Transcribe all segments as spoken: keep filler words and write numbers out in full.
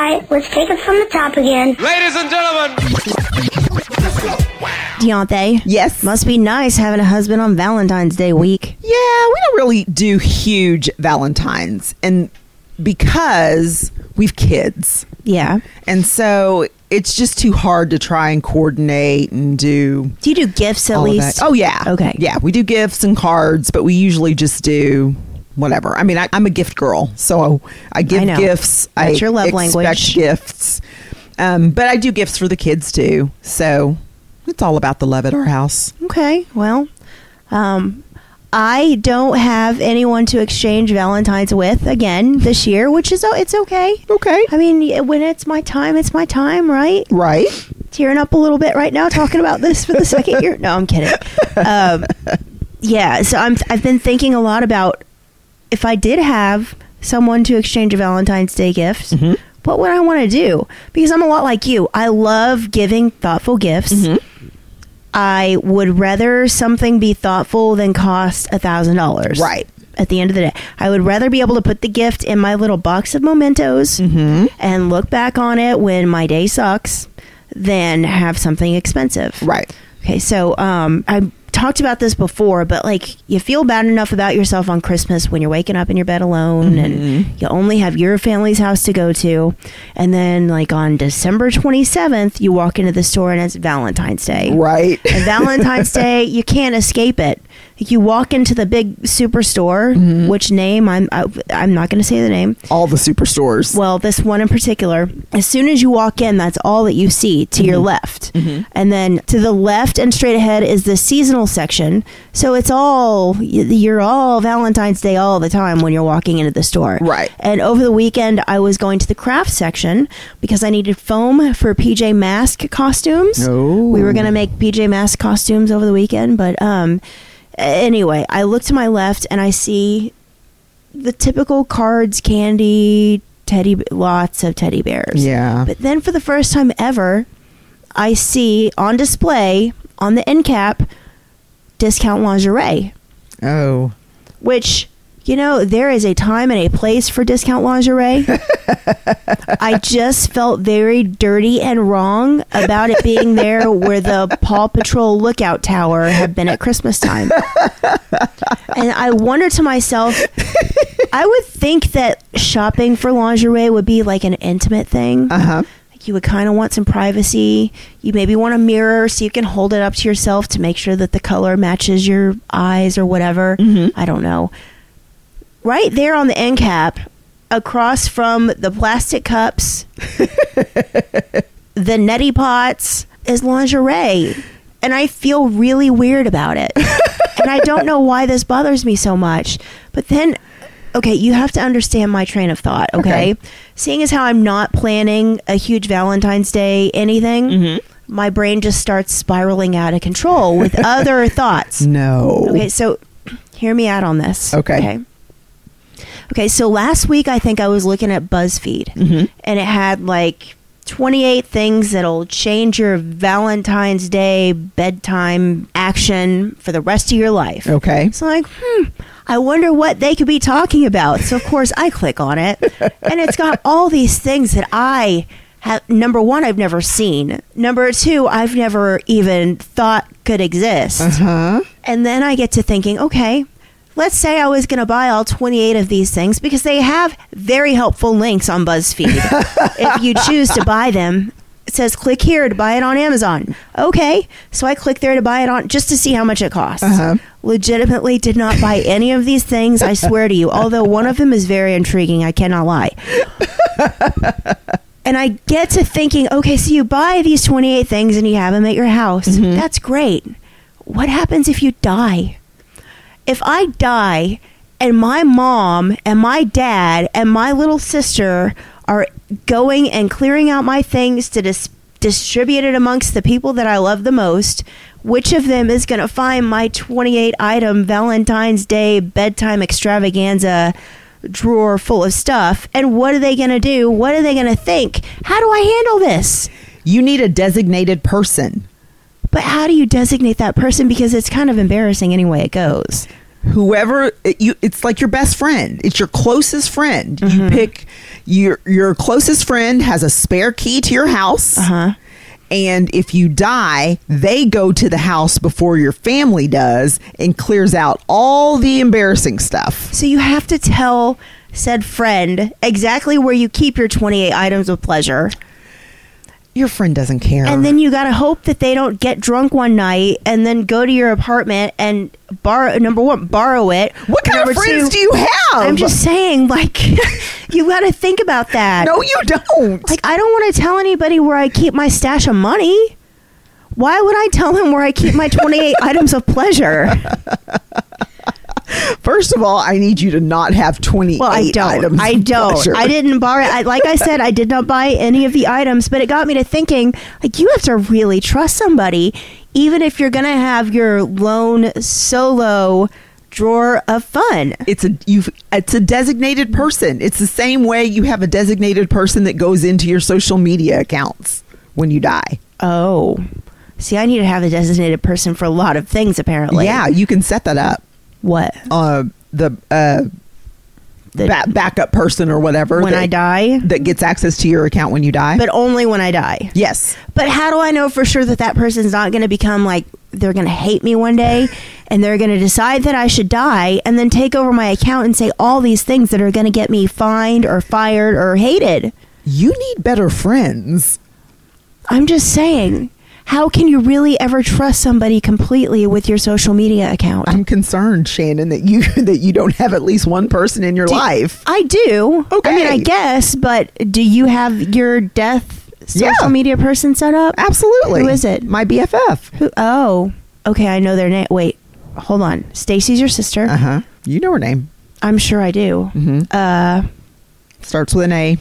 right, let's take it from the top again. Ladies and gentlemen. Deontay. Yes. Must be nice having a husband on Valentine's Day week. Yeah, we don't really do huge Valentines. And because we've kids. Yeah. And so it's just too hard to try and coordinate and do. Do you do gifts at all of least? that. Oh, yeah. Okay. Yeah, we do gifts and cards, but we usually just do whatever. I mean, I, I'm a gift girl, so I give I know. gifts. That's I your love expect language. gifts. Um, but I do gifts for the kids too. So it's all about the love at our house. Okay. Well, um, I don't have anyone to exchange Valentine's with again this year, which is, it's okay. Okay. I mean, when it's my time, it's my time, right? Right. Tearing up a little bit right now talking about this for the second year. No, I'm kidding. Um, yeah, so I'm, I've been thinking a lot about if I did have someone to exchange a Valentine's Day gift, Mm-hmm. what would I want to do? Because I'm a lot like you. I love giving thoughtful gifts. Mm-hmm. I would rather something be thoughtful than cost a thousand dollars. Right. At the end of the day, I would rather be able to put the gift in my little box of mementos Mm-hmm. and look back on it when my day sucks than have something expensive. Right. Okay, so um, I talked about this before, but like you feel bad enough about yourself on Christmas when you're waking up in your bed alone Mm-hmm. and you only have your family's house to go to. And then like on December twenty-seventh, you walk into the store and it's Valentine's Day. Right. And Valentine's Day, you can't escape it. Like you walk into the big superstore, Mm-hmm. which name, I'm, I, I'm not going to say the name. All the superstores. Well, this one in particular, as soon as you walk in, that's all that you see to your left. Mm-hmm. And then to the left and straight ahead is the seasonal section. So it's all, you're all Valentine's Day all the time when you're walking into the store. Right. And over the weekend, I was going to the craft section because I needed foam for P J Masks costumes. Oh. We were going to make P J Masks costumes over the weekend, but um, anyway, I look to my left and I see the typical cards, candy, teddy, lots of teddy bears. Yeah. But then for the first time ever, I see on display on the end cap discount lingerie, Oh. which, you know, there is a time and a place for discount lingerie. I just felt very dirty and wrong about it being there where the Paw Patrol lookout tower had been at Christmas time. And I wonder to myself, I would think that shopping for lingerie would be like an intimate thing. Uh-huh. Like you would kind of want some privacy. You maybe want a mirror so you can hold it up to yourself to make sure that the color matches your eyes or whatever. Mm-hmm. I don't know. Right there on the end cap, across from the plastic cups, the neti pots, is lingerie. And I feel really weird about it. And I don't know why this bothers me so much. But then, okay, you have to understand my train of thought, okay? Okay. Seeing as how I'm not planning a huge Valentine's Day anything, Mm-hmm. my brain just starts spiraling out of control with other thoughts. No. Okay, so hear me out on this. Okay. Okay. Okay, so last week I think I was looking at BuzzFeed, Mm-hmm. and it had like twenty-eight things that'll change your Valentine's Day bedtime action for the rest of your life. Okay. So I'm like, hmm, I wonder what they could be talking about. So of course I click on it, and it's got all these things that I have. Number one, I've never seen. Number two, I've never even thought could exist. Uh-huh. And then I get to thinking, okay, let's say I was going to buy all twenty-eight of these things because they have very helpful links on BuzzFeed. If you choose to buy them, it says click here to buy it on Amazon. Okay, so I click there to buy it on just to see how much it costs. Uh-huh. Legitimately did not buy any of these things, I swear to you, although one of them is very intriguing, I cannot lie. And I get to thinking, okay, so you buy these twenty-eight things and you have them at your house. Mm-hmm. That's great. What happens if you die? If I die and my mom and my dad and my little sister are going and clearing out my things to dis- distribute it amongst the people that I love the most, which of them is going to find my twenty-eight item Valentine's Day bedtime extravaganza drawer full of stuff? And what are they going to do? What are they going to think? How do I handle this? You need a designated person. But how do you designate that person? Because it's kind of embarrassing any way it goes. whoever it, you it's like your best friend. It's your closest friend. Mm-hmm. You pick your your closest friend has a spare key to your house. Uh-huh. And if you die, they go to the house before your family does and clears out all the embarrassing stuff. So you have to tell said friend exactly where you keep your twenty-eight items of pleasure. Your friend doesn't care. And then you got to hope that they don't get drunk one night and then go to your apartment and borrow, number one, borrow it. What kind number of friends two, do you have? I'm just saying, like, you got to think about that. No, you don't. Like, I don't want to tell anybody where I keep my stash of money. Why would I tell them where I keep my twenty-eight items of pleasure? First of all, I need you to not have twenty-eight Well, I don't. items. I of don't. pleasure. I didn't borrow. I, like I said, I did not buy any of the items, but it got me to thinking, like, you have to really trust somebody, even if you're going to have your lone solo drawer of fun. It's a you. It's a designated person. It's the same way you have a designated person that goes into your social media accounts when you die. Oh. See, I need to have a designated person for a lot of things, apparently. Yeah, you can set that up. What? Uh, the uh, The- ba- backup person or whatever When that, I die? that gets access to your account when you die. But only when I die. yes, But how do I know for sure that that person's not going to become like, they're going to hate me one day and they're going to decide that I should die and then take over my account and say all these things that are going to get me fined or fired or hated? you need better friends. I'm just saying, how can you really ever trust somebody completely with your social media account? I'm concerned, Shannon, that you that you don't have at least one person in your Do- life. I do. Okay. I mean, I guess, but do you have your death social Yeah. media person set up? Absolutely. Who is it? My B F F. Who? Oh, okay. I know their name. Wait, hold on. Stacy's your sister. Uh huh. You know her name. I'm sure I do. Mm-hmm. Uh, Starts with an A.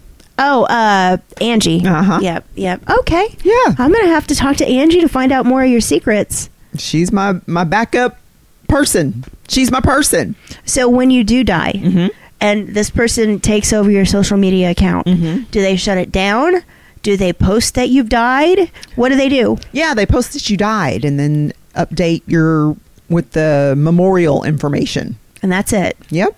oh, uh, Angie. Uh-huh. Yep, yep. Okay. Yeah. I'm gonna have to talk to Angie to find out more of your secrets. She's my my backup person. She's my person. So when you do die, Mm-hmm. and this person takes over your social media account, Mhm. do they shut it down? Do they post that you've died? What do they do? Yeah, they post that you died and then update your with the memorial information. And that's it. Yep.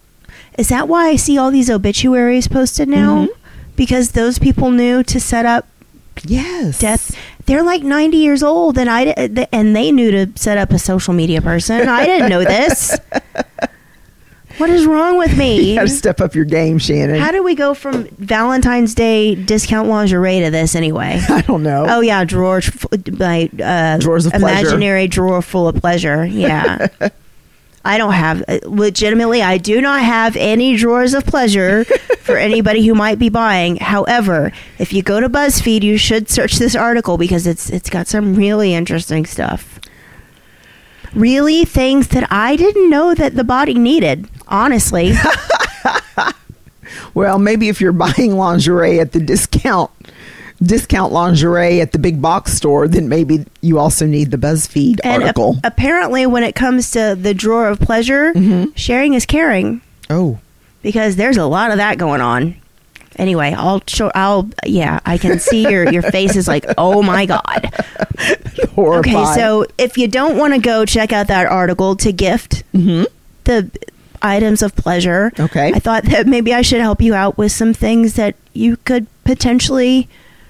Is that why I see all these obituaries posted now? Mhm. Because those people knew to set up Yes. death. They're like ninety years old, and I di- and they knew to set up a social media person. I didn't know this. What is wrong with me? You got to step up your game, Shannon. How do we go from Valentine's Day discount lingerie to this anyway? I don't know. Oh yeah, drawer, f- my uh, Drawers of pleasure. imaginary drawer full of pleasure. Yeah, I don't have uh, legitimately. I do not have any drawers of pleasure for anybody who might be buying. However, if you go to BuzzFeed, you should search this article because it's it's got some really interesting stuff. Really, things that I didn't know that the body needed. Honestly, Well, maybe if you're buying lingerie at the discount discount lingerie at the big box store, then maybe you also need the BuzzFeed and article. a- apparently, when it comes to the drawer of pleasure, Mhm. sharing is caring. Oh. Because there's a lot of that going on. Anyway, I'll show. I'll yeah. I can see your your face is like, oh my god. Horrified. Okay, so if you don't want to go check out that article to gift Mhm. the items of pleasure, Okay. I thought that maybe I should help you out with some things that you could potentially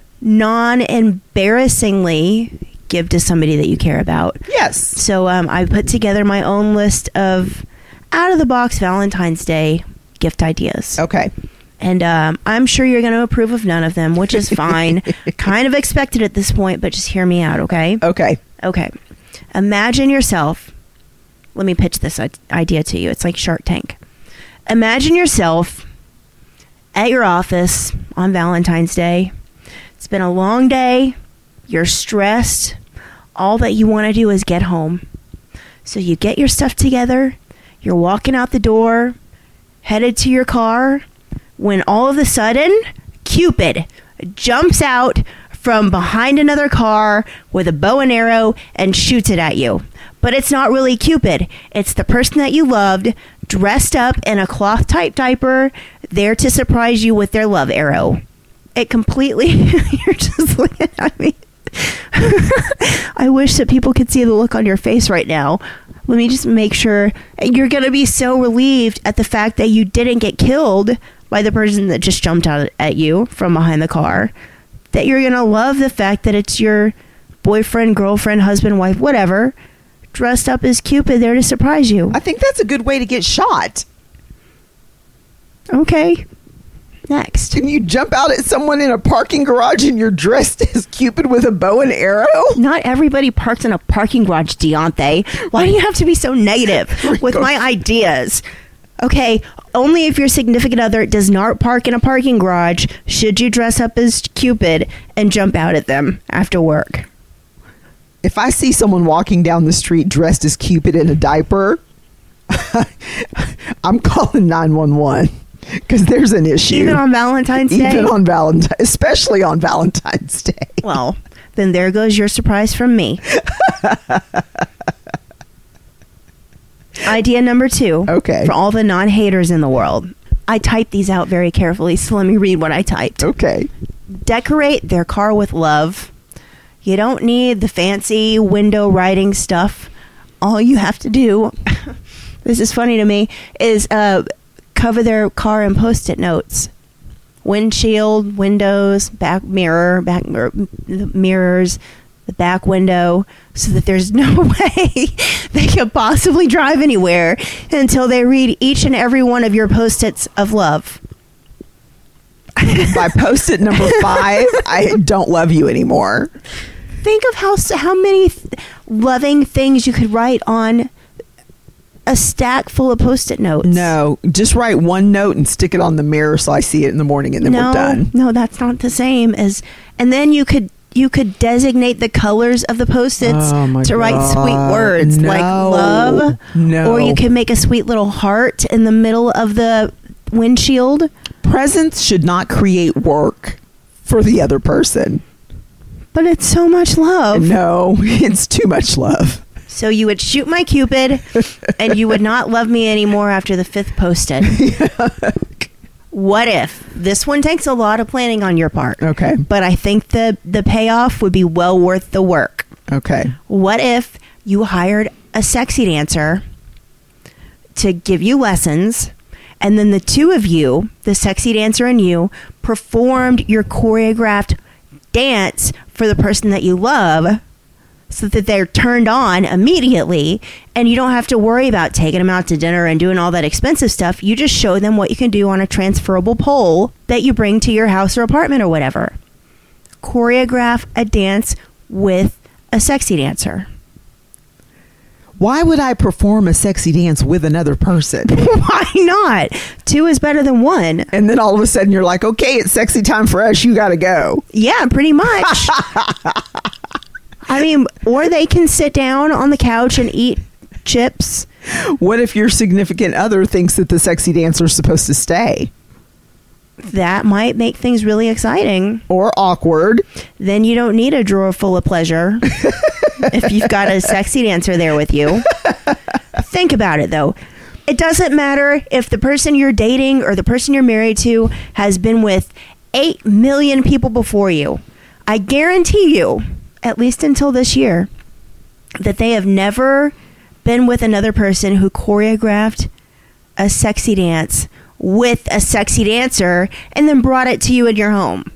non-embarrassingly give to somebody that you care about. Yes. So um, I put together my own list of out-of-the-box Valentine's Day gift ideas. Okay. And um, I'm sure you're going to approve of none of them, which is fine. Kind of expected at this point, but just hear me out, okay? Okay. Okay. Imagine yourself. Let me pitch this i- idea to you. It's like Shark Tank. Imagine yourself at your office on Valentine's Day. It's been a long day. You're stressed. All that you want to do is get home. So you get your stuff together. You're walking out the door, headed to your car, when all of a sudden, Cupid jumps out from behind another car with a bow and arrow and shoots it at you. But it's not really Cupid. It's the person that you loved, dressed up in a cloth type diaper, there to surprise you with their love arrow. It completely, you're just looking at me. I wish that people could see the look on your face right now. Let me just make sure. You're going to be so relieved at the fact that you didn't get killed by the person that just jumped out at you from behind the car, that you're going to love the fact that it's your boyfriend, girlfriend, husband, wife, whatever, dressed up as Cupid there to surprise you. I think that's a good way to get shot. Okay. Next. Can you jump out at someone in a parking garage and you're dressed as Cupid with a bow and arrow? Not everybody parks in a parking garage, Deontay. Why do you have to be so negative with my ideas? Okay, only if your significant other does not park in a parking garage should you dress up as Cupid and jump out at them after work. If I see someone walking down the street dressed as Cupid in a diaper, I'm calling nine one one because there's an issue. Even on Valentine's Day? Even on Valentine's, especially on Valentine's Day. Well, then there goes your surprise from me. Idea number two. Okay. For all the non-haters in the world. I typed these out very carefully, so let me read what I typed. Okay. Decorate their car with love. You don't need the fancy window writing stuff. All you have to do, this is funny to me, is uh, cover their car in Post-it notes. Windshield, windows, back mirror, back mir- mirrors, the back window, so that there's no way they could possibly drive anywhere until they read each and every one of your Post-its of love. By Post-it number five, I don't love you anymore. Think of how how many th- loving things you could write on a stack full of Post-it notes. No, just write one note and stick it on the mirror so I see it in the morning and then no, we're done. No, that's not the same as. And then you could you could designate the colors of the Post-its Oh, my to write God. sweet words No. like love. No. Or you could make a sweet little heart in the middle of the windshield. Presents should not create work for the other person. But it's so much love. No, it's too much love. So you would shoot my Cupid, and you would not love me anymore after the fifth Post-it. What if? This one takes a lot of planning on your part. Okay. But I think the, the payoff would be well worth the work. Okay. What if you hired a sexy dancer to give you lessons, and then the two of you, the sexy dancer and you, performed your choreographed dance for the person that you love, so that they're turned on immediately, and you don't have to worry about taking them out to dinner and doing all that expensive stuff. You just show them what you can do on a transferable pole that you bring to your house or apartment or whatever. Choreograph a dance with a sexy dancer. Why would I perform a sexy dance with another person? Why not? Two is better than one. And then all of a sudden you're like, okay, it's sexy time for us. You got to go. Yeah, pretty much. I mean, or they can sit down on the couch and eat chips. What if your significant other thinks that the sexy dancer is supposed to stay? That might make things really exciting. Or awkward. Then you don't need a drawer full of pleasure if you've got a sexy dancer there with you. Think about it, though. It doesn't matter if the person you're dating or the person you're married to has been with eight million people before you. I guarantee you, at least until this year, that they have never been with another person who choreographed a sexy dance with a sexy dancer and then brought it to you in your home.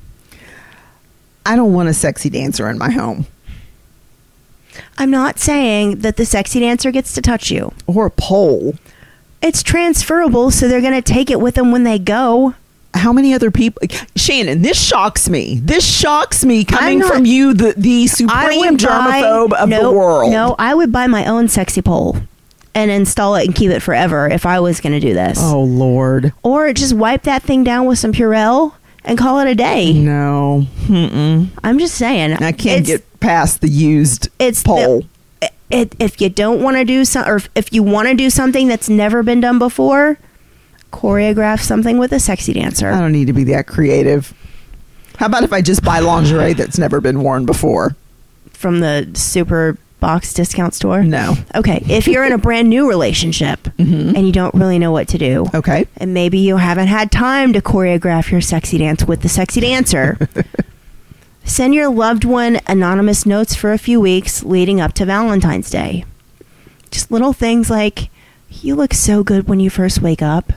I don't want a sexy dancer in my home. I'm not saying that the sexy dancer gets to touch you. Or a pole. It's transferable, so they're going to take it with them when they go. How many other people? Shannon, this shocks me. This shocks me coming not- from you, the, the I supreme would buy- germaphobe of no, the world. No, I would buy my own sexy pole and install it and keep it forever if I was going to do this. Oh, Lord. Or just wipe that thing down with some Purell and call it a day. No. Mm-mm. I'm just saying. I can't it's, get past the used it's pole. The, it, if you don't want to do some, or if you want to do something that's never been done before, choreograph something with a sexy dancer. I don't need to be that creative. How about if I just buy lingerie that's never been worn before? From the super box discount store? No. Okay. If you're in a brand new relationship Mm-hmm. and you don't really know what to do, Okay. and maybe you haven't had time to choreograph your sexy dance with the sexy dancer, send your loved one anonymous notes for a few weeks leading up to Valentine's Day. Just little things like, you look so good when you first wake up.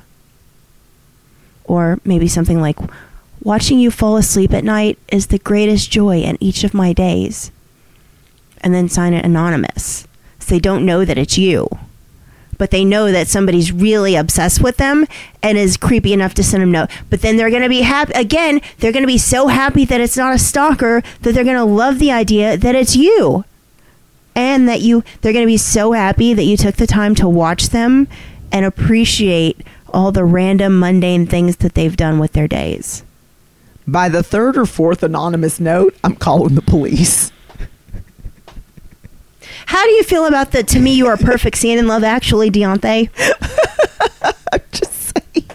Or maybe something like, watching you fall asleep at night is the greatest joy in each of my days. And then sign it anonymous. So they don't know that it's you. But they know that somebody's really obsessed with them and is creepy enough to send them note. But then they're going to be happy. Again, they're going to be so happy that it's not a stalker that they're going to love the idea that it's you. And that you, they're going to be so happy that you took the time to watch them and appreciate all the random mundane things that they've done with their days. By the third or fourth anonymous note, I'm calling the police. How do you feel about the "to me you are perfect" scene in Love Actually, Deontay? I'm just saying.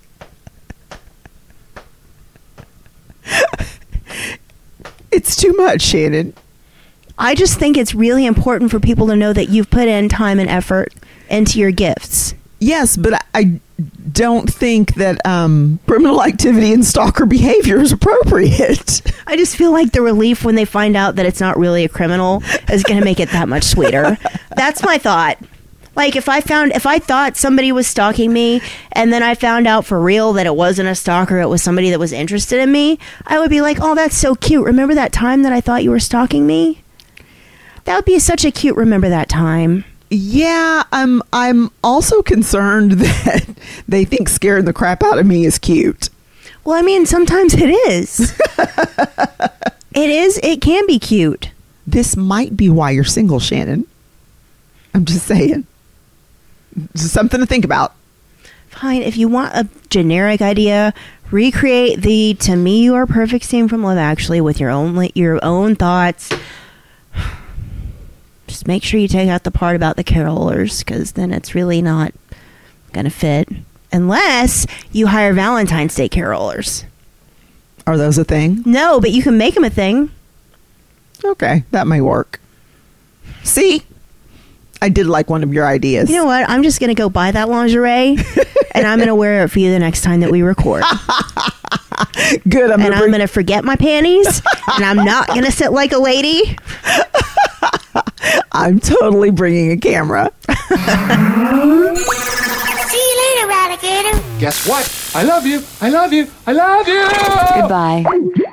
It's too much, Shannon. I just think it's really important for people to know that you've put in time and effort into your gifts. Yes, but I, I don't think that um, criminal activity and stalker behavior is appropriate. I just feel like the relief when they find out that it's not really a criminal is going to make it that much sweeter. That's my thought. Like if I found, if I thought somebody was stalking me and then I found out for real that it wasn't a stalker, it was somebody that was interested in me, I would be like, oh, that's so cute. Remember that time that I thought you were stalking me? That would be such a cute remember that time. Yeah, I'm I'm also concerned that they think scaring the crap out of me is cute. Well, I mean, sometimes it is. It is. It can be cute. This might be why you're single, Shannon. I'm just saying. Just something to think about. Fine. If you want a generic idea, recreate the "to me you are perfect" scene from Love Actually with your own your own thoughts. Just make sure you take out the part about the carolers, because then it's really not going to fit. Unless you hire Valentine's Day carolers. Are those a thing? No, but you can make them a thing. Okay, that may work. See? I did like one of your ideas. You know what? I'm just going to go buy that lingerie, and I'm going to wear it for you the next time that we record. Good. I'm and gonna I'm bring- going to forget my panties, and I'm not going to sit like a lady. I'm totally bringing a camera. See you later, alligator. Guess what? I love you. I love you. I love you. Goodbye.